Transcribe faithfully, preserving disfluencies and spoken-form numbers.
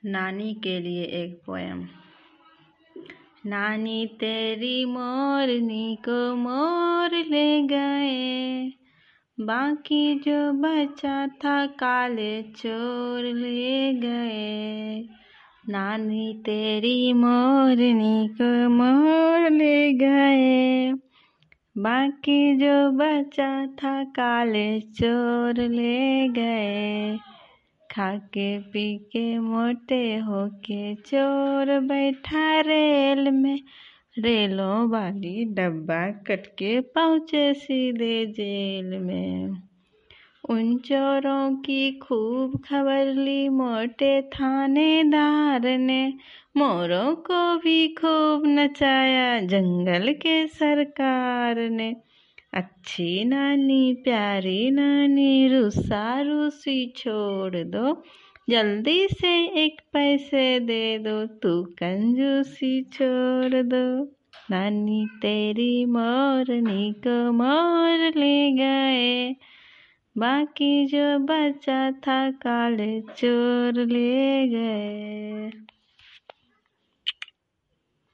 नानी के लिए एक पोएम। नानी तेरी मोरनी को मोर ले गए, बाकी जो बचा था काले चोर ले गए। नानी तेरी मोरनी को मोर ले गए, बाकी जो बचा था काले चोर ले गए। खाके पी के मोटे होके चोर बैठा रेल में, रेलों वाली डब्बा कट के पहुँचे सीधे जेल में। उन चोरों की खूब खबर ली मोटे थानेदार ने, मोरों को भी खूब नचाया जंगल के सरकार ने। अच्छी नानी प्यारी नानी रूसा रूसी छोड़ दो, जल्दी से एक पैसे दे दो, तू कंजूसी छोड़ दो। नानी तेरी मोरनी को मोर ले गए, बाकी जो बचा था काले चोर ले गए।